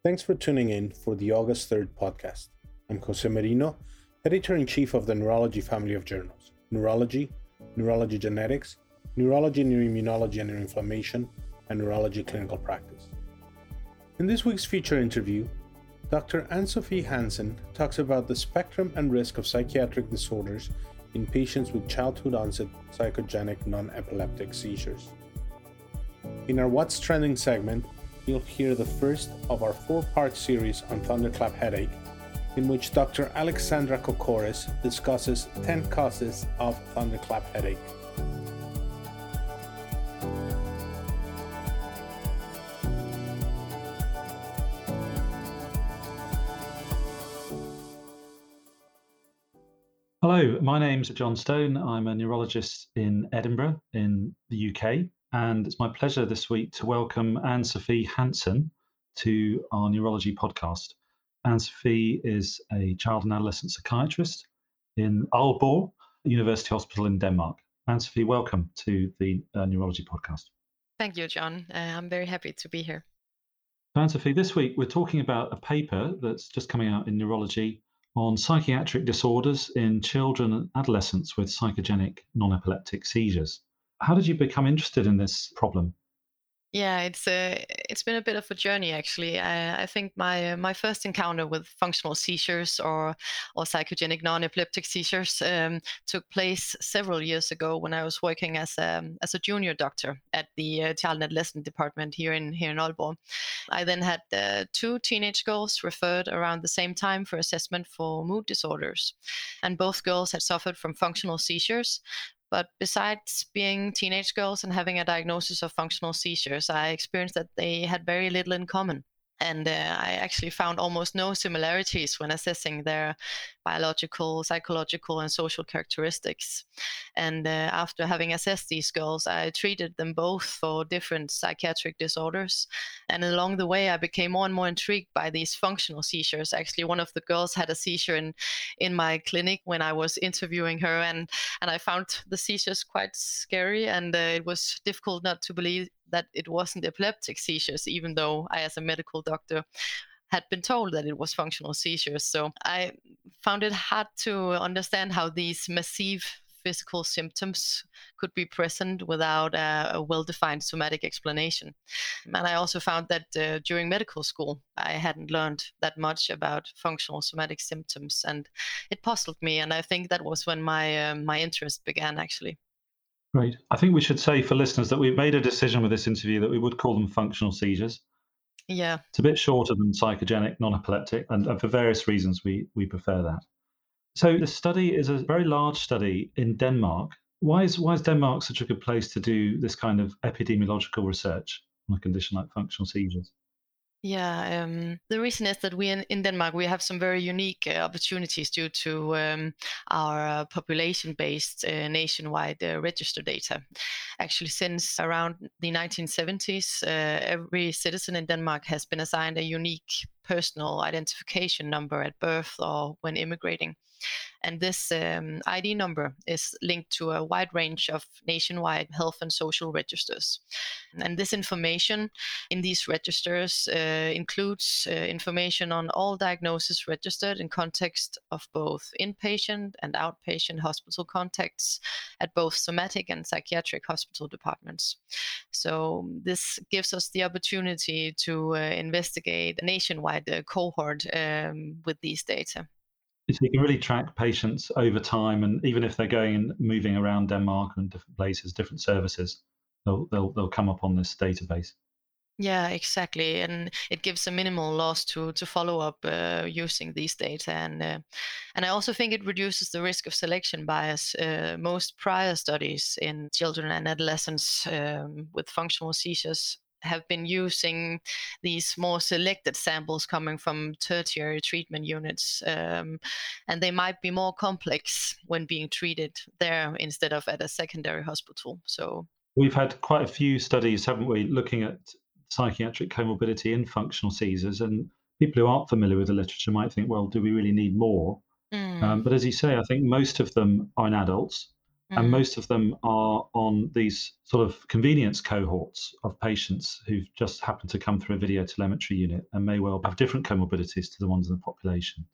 Thanks for tuning in for the August 3rd podcast. I'm Jose Merino, Editor-in-Chief of the Neurology family of journals, Neurology, Neurology Genetics, Neurology Neuroimmunology and Neuroinflammation, and Neurology Clinical Practice. In this week's feature interview, Dr. Anne-Sophie Hansen talks about the spectrum and risk of psychiatric disorders in patients with childhood-onset psychogenic non-epileptic seizures. In our What's Trending segment, you'll hear the first of our 4-part series on thunderclap headache, in which Dr. Alexandra Kokoris discusses 10 causes of thunderclap headache. Hello, my name's John Stone. I'm a neurologist in Edinburgh in the UK, and it's my pleasure this week to welcome Anne-Sophie Hansen to our neurology podcast. Anne-Sophie is a child and adolescent psychiatrist in Aalborg University Hospital in Denmark. Anne-Sophie, welcome to the neurology podcast. Thank you, John. I'm very happy to be here. Anne-Sophie, this week we're talking about a paper that's just coming out in Neurology on psychiatric disorders in children and adolescents with psychogenic non-epileptic seizures. How did you become interested in this problem? Yeah, it's been a bit of a journey actually. I think my first encounter with functional seizures or psychogenic non-epileptic seizures took place several years ago when I was working as a junior doctor at the child and adolescent department here in Aalborg. I then had 2 teenage girls referred around the same time for assessment for mood disorders, and both girls had suffered from functional seizures. But besides being teenage girls and having a diagnosis of functional seizures, I experienced that they had very little in common. And I actually found almost no similarities when assessing their biological, psychological, and social characteristics. And after having assessed these girls, I treated them both for different psychiatric disorders. And along the way, I became more and more intrigued by these functional seizures. Actually, one of the girls had a seizure in my clinic when I was interviewing her, and I found the seizures quite scary, and it was difficult not to believe that it wasn't epileptic seizures, even though I, as a medical doctor, had been told that it was functional seizures. So I found it hard to understand how these massive physical symptoms could be present without a well-defined somatic explanation. And I also found that during medical school, I hadn't learned that much about functional somatic symptoms, and it puzzled me. And I think that was when my interest began, actually. Great. I think we should say for listeners that we made a decision with this interview that we would call them functional seizures. Yeah. It's a bit shorter than psychogenic non-epileptic, and for various reasons we prefer that. So the study is a very large study in Denmark. Why is Denmark such a good place to do this kind of epidemiological research on a condition like functional seizures? Yeah, the reason is that we in Denmark, we have some very unique opportunities due to our population-based nationwide register data. Actually, since around the 1970s, every citizen in Denmark has been assigned a unique personal identification number at birth or when immigrating. And this ID number is linked to a wide range of nationwide health and social registers. And this information in these registers includes information on all diagnoses registered in context of both inpatient and outpatient hospital contexts at both somatic and psychiatric hospital departments. So this gives us the opportunity to investigate a nationwide cohort with these data. So you can really track patients over time, and even if they're going and moving around Denmark and different places, different services, they'll come up on this database. Yeah, exactly, and it gives a minimal loss to follow up using these data, and I also think it reduces the risk of selection bias. Most prior studies in children and adolescents with functional seizures have been using these more selected samples coming from tertiary treatment units, and they might be more complex when being treated there instead of at a secondary hospital. So we've had quite a few studies, haven't we, looking at psychiatric comorbidity in functional seizures, and people who aren't familiar with the literature might think, well, do we really need more? But as you say, I think most of them are in adults. And most of them are on these sort of convenience cohorts of patients who've just happened to come through a video telemetry unit and may well have different comorbidities to the ones in the population.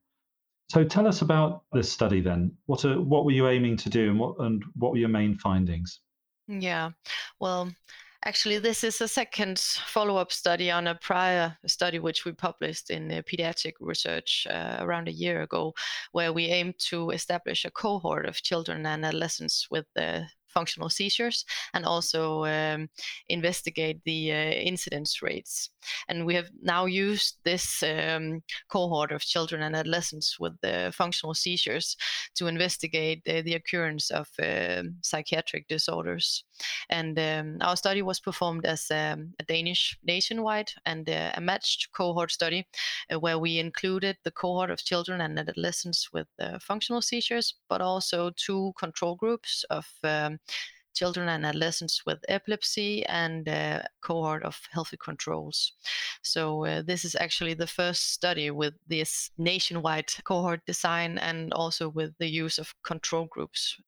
So tell us about this study then. What were you aiming to do, and what were your main findings? Yeah, well, actually, this is a second follow-up study on a prior study which we published in Pediatric Research around a year ago, where we aimed to establish a cohort of children and adolescents with functional seizures, and also investigate the incidence rates. And we have now used this cohort of children and adolescents with functional seizures to investigate the occurrence of psychiatric disorders. And our study was performed as a Danish nationwide and a matched cohort study, where we included the cohort of children and adolescents with functional seizures, but also 2 control groups of children and adolescents with epilepsy and a cohort of healthy controls. So this is actually the first study with this nationwide cohort design, and also with the use of control groups.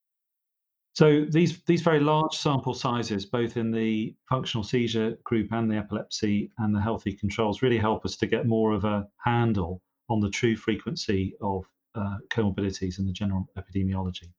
So these very large sample sizes, both in the functional seizure group and the epilepsy and the healthy controls, really help us to get more of a handle on the true frequency of comorbidities in the general epidemiology.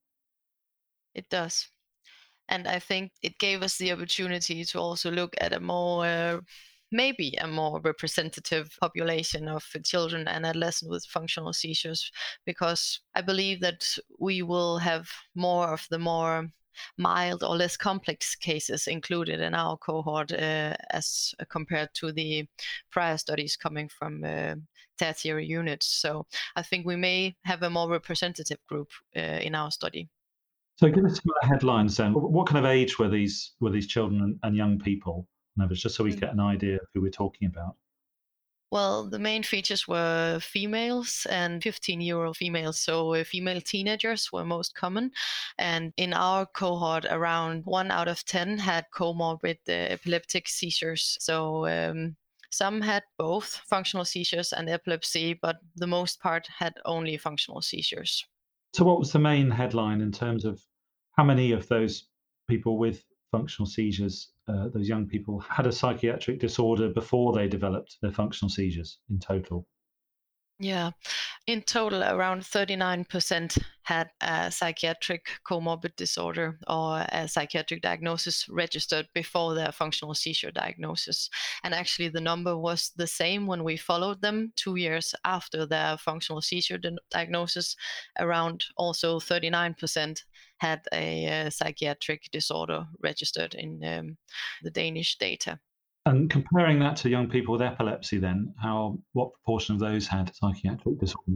It does. And I think it gave us the opportunity to also look at a more maybe a more representative population of children and adolescents with functional seizures, because I believe that we will have more of the more mild or less complex cases included in our cohort as compared to the prior studies coming from tertiary units. So I think we may have a more representative group in our study. So give us some of the headlines then. What kind of age were these children and young people? Just so we get an idea of who we're talking about. Well, the main features were females and 15-year-old females. So female teenagers were most common. And in our cohort, around 1 out of 10 had comorbid epileptic seizures. So some had both functional seizures and epilepsy, but the most part had only functional seizures. So what was the main headline in terms of how many of those people with functional seizures, those young people, had a psychiatric disorder before they developed their functional seizures in total? Yeah, in total, around 39% had a psychiatric comorbid disorder or a psychiatric diagnosis registered before their functional seizure diagnosis. And actually, the number was the same when we followed them 2 years after their functional seizure diagnosis. Around also 39% had a psychiatric disorder registered in the Danish data. And comparing that to young people with epilepsy, then, what proportion of those had psychiatric disorders?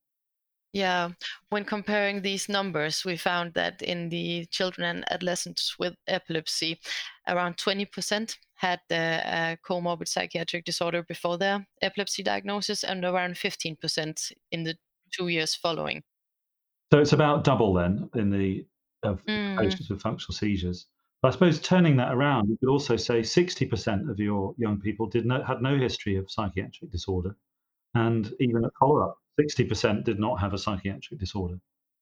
Yeah, when comparing these numbers, we found that in the children and adolescents with epilepsy, around 20% had a comorbid psychiatric disorder before their epilepsy diagnosis, and around 15% in the 2 years following. So it's about double then of patients with functional seizures. But I suppose turning that around, you could also say 60% of your young people had no history of psychiatric disorder, and even at follow-up, 60% did not have a psychiatric disorder.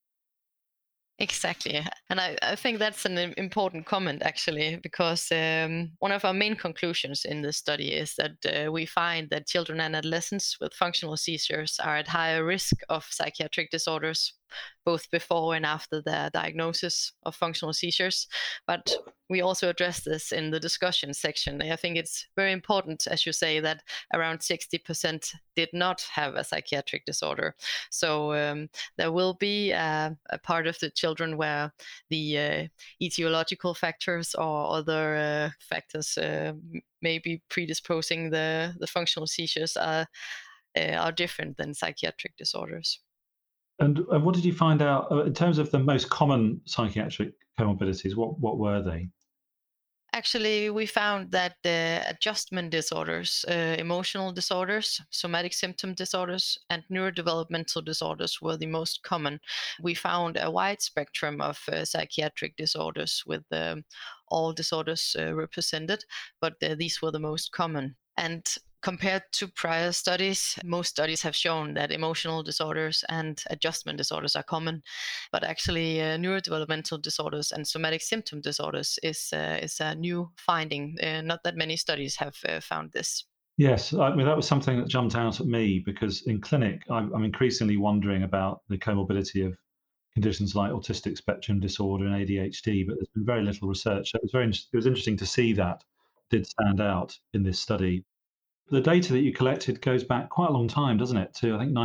Exactly. And I think that's an important comment, actually, because one of our main conclusions in this study is that we find that children and adolescents with functional seizures are at higher risk of psychiatric disorders, both before and after their diagnosis of functional seizures. But we also address this in the discussion section. I think it's very important, as you say, that around 60% did not have a psychiatric disorder. So there will be a part of the children where the etiological factors or other factors may be predisposing the functional seizures are different than psychiatric disorders. And what did you find out in terms of the most common psychiatric comorbidities? What were they? Actually, we found that the adjustment disorders, emotional disorders, somatic symptom disorders, and neurodevelopmental disorders were the most common. We found a wide spectrum of psychiatric disorders with all disorders represented, but these were the most common. And compared to prior studies, most studies have shown that emotional disorders and adjustment disorders are common, but actually neurodevelopmental disorders and somatic symptom disorders is a new finding. Not that many studies have found this. Yes, I mean, that was something that jumped out at me because in clinic, I'm increasingly wondering about the comorbidity of conditions like autistic spectrum disorder and ADHD, but there's been very little research. So it was interesting to see that did stand out in this study. The data that you collected goes back quite a long time, doesn't it? To I think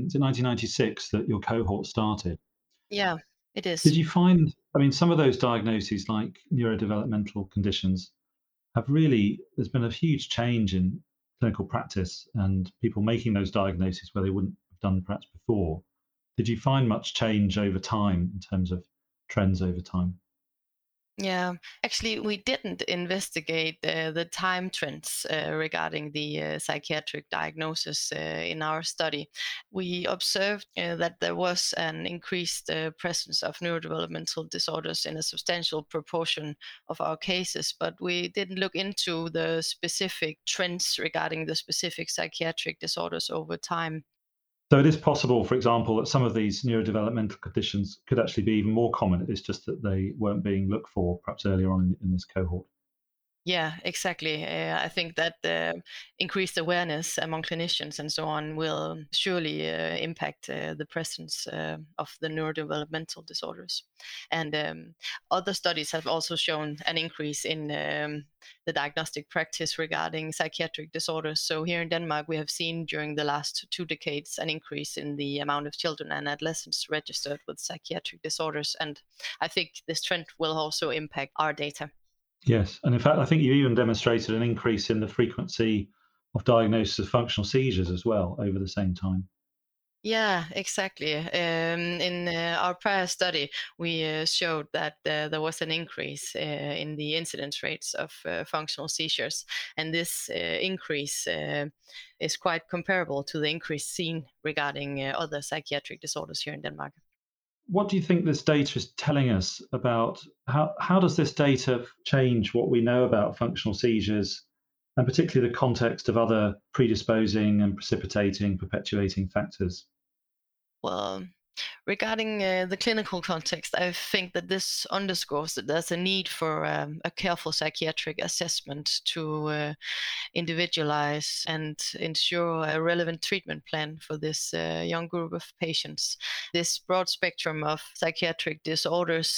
1996 that your cohort started. Yeah, it is. Did you find? I mean, some of those diagnoses, like neurodevelopmental conditions, have really. There's been a huge change in clinical practice and people making those diagnoses where they wouldn't have done perhaps before. Did you find much change over time in terms of trends over time? Yeah, actually, we didn't investigate the time trends regarding the psychiatric diagnosis in our study. We observed that there was an increased presence of neurodevelopmental disorders in a substantial proportion of our cases, but we didn't look into the specific trends regarding the specific psychiatric disorders over time. So it is possible, for example, that some of these neurodevelopmental conditions could actually be even more common. It's just that they weren't being looked for perhaps earlier on in this cohort. Yeah, exactly. I think that increased awareness among clinicians and so on will surely impact the presence of the neurodevelopmental disorders. And other studies have also shown an increase in the diagnostic practice regarding psychiatric disorders. So here in Denmark, we have seen during the last 2 decades an increase in the amount of children and adolescents registered with psychiatric disorders. And I think this trend will also impact our data. Yes, and in fact, I think you even demonstrated an increase in the frequency of diagnosis of functional seizures as well over the same time. Yeah, exactly. In our prior study, we showed that there was an increase in the incidence rates of functional seizures, and this increase is quite comparable to the increase seen regarding other psychiatric disorders here in Denmark. What do you think this data is telling us about how does this data change what we know about functional seizures, and particularly the context of other predisposing and precipitating, perpetuating factors? Well, regarding the clinical context, I think that this underscores that there's a need for a careful psychiatric assessment to individualize and ensure a relevant treatment plan for this young group of patients. This broad spectrum of psychiatric disorders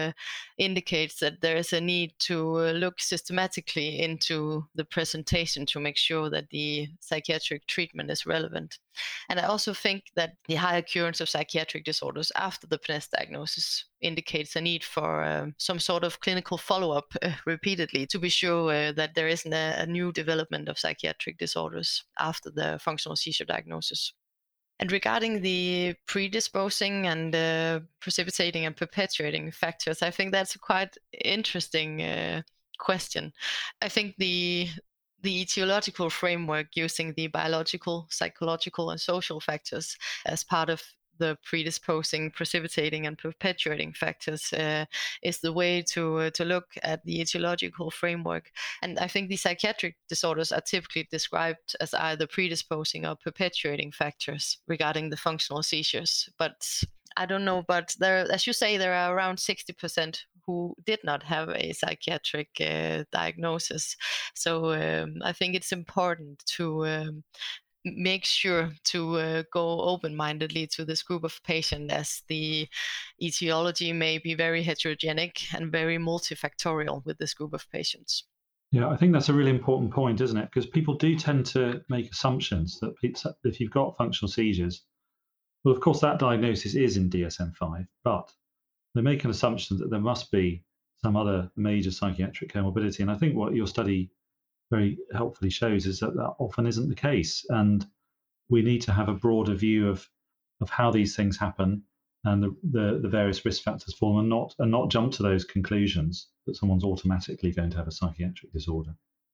indicates that there is a need to look systematically into the presentation to make sure that the psychiatric treatment is relevant. And I also think that the high occurrence of psychiatric disorders after the PNES diagnosis indicates a need for some sort of clinical follow-up repeatedly to be sure that there isn't a new development of psychiatric disorders after the functional seizure diagnosis. And regarding the predisposing and precipitating and perpetuating factors, I think that's a quite interesting question. I think the etiological framework using the biological, psychological, and social factors as part of the predisposing, precipitating, and perpetuating factors is the way to look at the etiological framework. And I think the psychiatric disorders are typically described as either predisposing or perpetuating factors regarding the functional seizures. But I don't know, but there, as you say, there are around 60% who did not have a psychiatric diagnosis. So I think it's important to make sure to go open-mindedly to this group of patients, as the etiology may be very heterogenic and very multifactorial with this group of patients. Yeah, I think that's a really important point, isn't it? Because people do tend to make assumptions that if you've got functional seizures, well, of course, that diagnosis is in DSM-5, but they make an assumption that there must be some other major psychiatric comorbidity. And I think what your study very helpfully shows is that that often isn't the case. And we need to have a broader view of how these things happen and the various risk factors for them, and not jump to those conclusions that someone's automatically going to have a psychiatric disorder.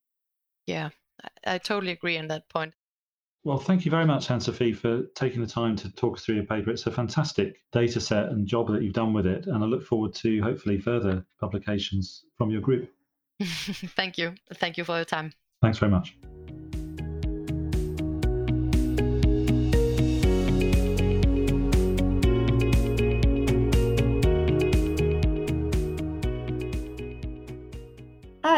Yeah, I totally agree on that point. Well, thank you very much, Anne-Sophie, for taking the time to talk us through your paper. It's a fantastic data set and job that you've done with it, and I look forward to hopefully further publications from your group. Thank you. Thank you for your time. Thanks very much.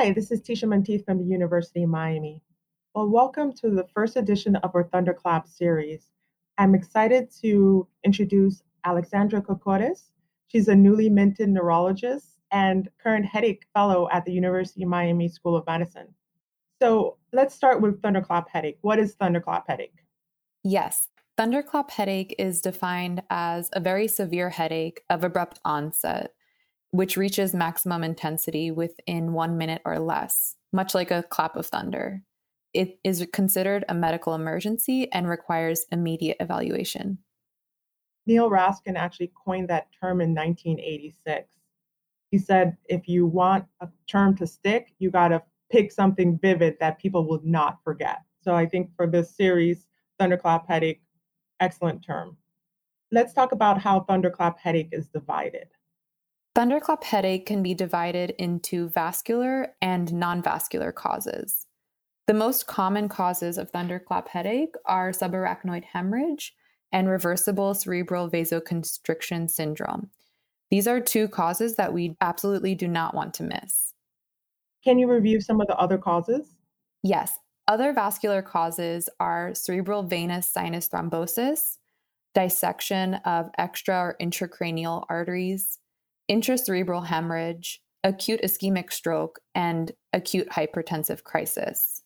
Hi, this is Tisha Menteith from the University of Miami. Well, welcome to the first edition of our Thunderclap series. I'm excited to introduce Alexandra Kokores. She's a newly minted neurologist and current headache fellow at the University of Miami School of Medicine. So let's start with thunderclap headache. What is thunderclap headache? Yes, thunderclap headache is defined as a very severe headache of abrupt onset, which reaches maximum intensity within 1 minute or less, much like a clap of thunder. It is considered a medical emergency and requires immediate evaluation. Neil Raskin actually coined that term in 1986. He said, if you want a term to stick, you got to pick something vivid that people will not forget. So I think for this series, thunderclap headache, excellent term. Let's talk about how thunderclap headache is divided. Thunderclap headache can be divided into vascular and non-vascular causes. The most common causes of thunderclap headache are subarachnoid hemorrhage and reversible cerebral vasoconstriction syndrome. These are two causes that we absolutely do not want to miss. Can you review some of the other causes? Yes, other vascular causes are cerebral venous sinus thrombosis, dissection of extra or intracranial arteries, intracerebral hemorrhage, acute ischemic stroke, and acute hypertensive crisis.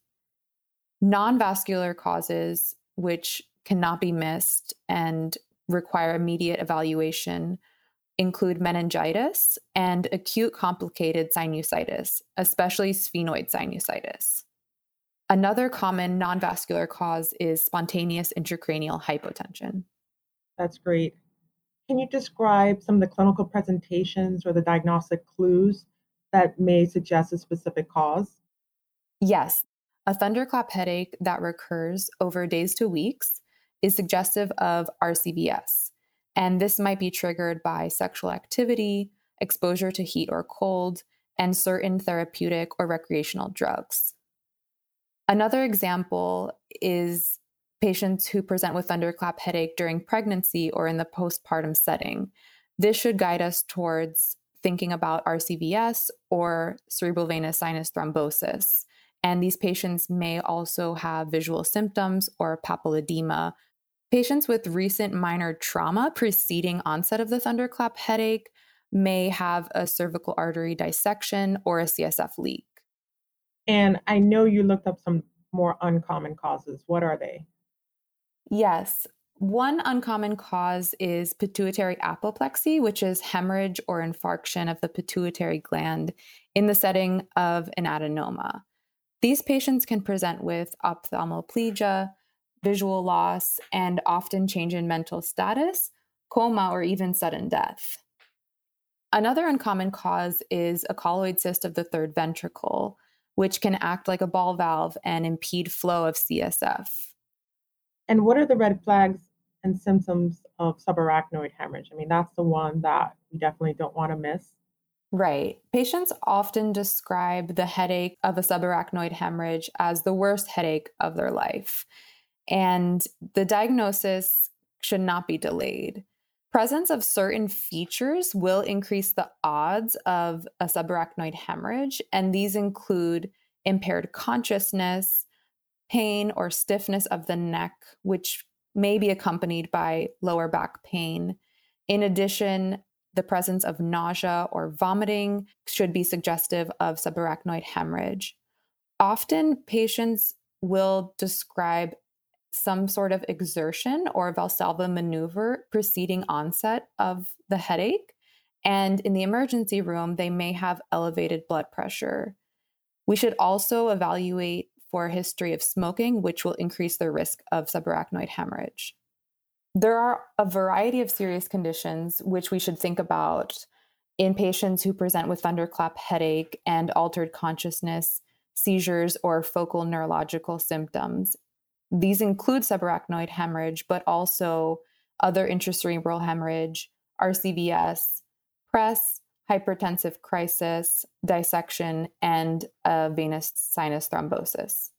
Non-vascular causes, which cannot be missed and require immediate evaluation, include meningitis and acute complicated sinusitis, especially sphenoid sinusitis. Another common non-vascular cause is spontaneous intracranial hypotension. That's great. Can you describe some of the clinical presentations or the diagnostic clues that may suggest a specific cause? Yes, a thunderclap headache that recurs over days to weeks is suggestive of RCVS, and this might be triggered by sexual activity, exposure to heat or cold, and certain therapeutic or recreational drugs. Another example is patients who present with thunderclap headache during pregnancy or in the postpartum setting. This should guide us towards thinking about RCVS or cerebral venous sinus thrombosis. And these patients may also have visual symptoms or papilledema. Patients with recent minor trauma preceding onset of the thunderclap headache may have a cervical artery dissection or a CSF leak. And I know you looked up some more uncommon causes. What are they? Yes. One uncommon cause is pituitary apoplexy, which is hemorrhage or infarction of the pituitary gland in the setting of an adenoma. These patients can present with ophthalmoplegia, visual loss, and often change in mental status, coma, or even sudden death. Another uncommon cause is a colloid cyst of the third ventricle, which can act like a ball valve and impede flow of CSF. And what are the red flags and symptoms of subarachnoid hemorrhage? I mean, that's the one that we definitely don't want to miss. Right. Patients often describe the headache of a subarachnoid hemorrhage as the worst headache of their life. And the diagnosis should not be delayed. Presence of certain features will increase the odds of a subarachnoid hemorrhage, and these include impaired consciousness, pain or stiffness of the neck, which may be accompanied by lower back pain. In addition, the presence of nausea or vomiting should be suggestive of subarachnoid hemorrhage. Often, patients will describe some sort of exertion or Valsalva maneuver preceding onset of the headache. And in the emergency room, they may have elevated blood pressure. We should also evaluate for a history of smoking, which will increase the risk of subarachnoid hemorrhage. There are a variety of serious conditions which we should think about in patients who present with thunderclap headache and altered consciousness, seizures, or focal neurological symptoms. These include subarachnoid hemorrhage, but also other intracerebral hemorrhage, RCVS, PRES, hypertensive crisis, dissection, and venous sinus thrombosis.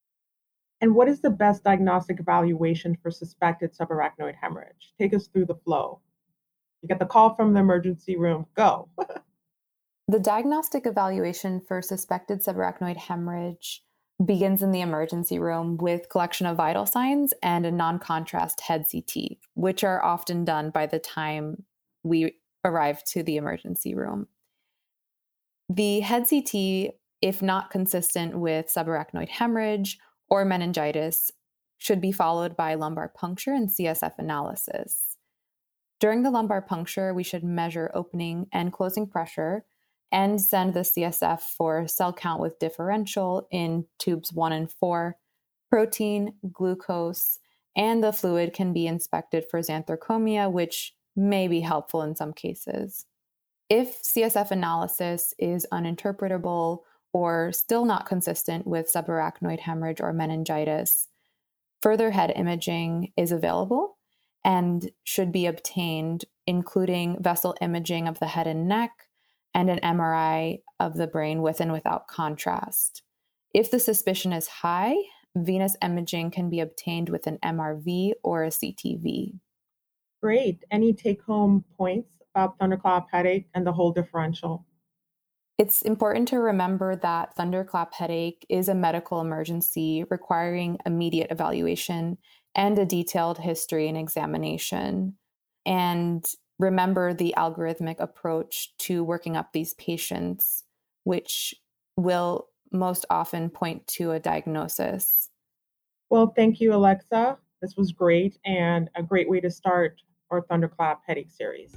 And what is the best diagnostic evaluation for suspected subarachnoid hemorrhage? Take us through the flow. You get the call from the emergency room, go. The diagnostic evaluation for suspected subarachnoid hemorrhage begins in the emergency room with collection of vital signs and a non-contrast head CT, which are often done by the time we arrive to the emergency room. The head CT, if not consistent with subarachnoid hemorrhage or meningitis, should be followed by lumbar puncture and CSF analysis. During the lumbar puncture, we should measure opening and closing pressure and send the CSF for cell count with differential in tubes 1 and 4, protein, glucose, and the fluid can be inspected for xanthochromia, which may be helpful in some cases. If CSF analysis is uninterpretable or still not consistent with subarachnoid hemorrhage or meningitis, further head imaging is available and should be obtained, including vessel imaging of the head and neck, and an MRI of the brain with and without contrast. If the suspicion is high, venous imaging can be obtained with an MRV or a CTV. Great. Any take-home points about thunderclap headache and the whole differential? It's important to remember that thunderclap headache is a medical emergency requiring immediate evaluation and a detailed history and examination. And remember the algorithmic approach to working up these patients, which will most often point to a diagnosis. Well, thank you, Alexa. This was great and a great way to start our thunderclap headache series.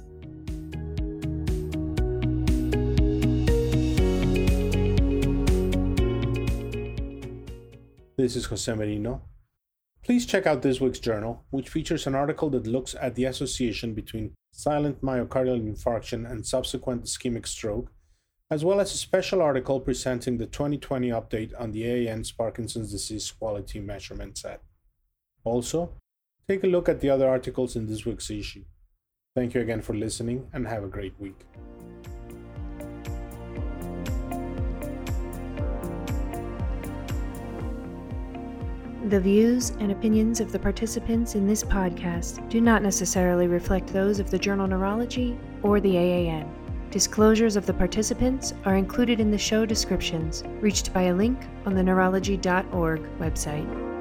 This is Jose Merino. Please check out this week's journal, which features an article that looks at the association between silent myocardial infarction and subsequent ischemic stroke, as well as a special article presenting the 2020 update on the AAN's Parkinson's disease quality measurement set. Also, take a look at the other articles in this week's issue. Thank you again for listening and have a great week. The views and opinions of the participants in this podcast do not necessarily reflect those of the Journal Neurology or the AAN. Disclosures of the participants are included in the show descriptions, reached by a link on the neurology.org website.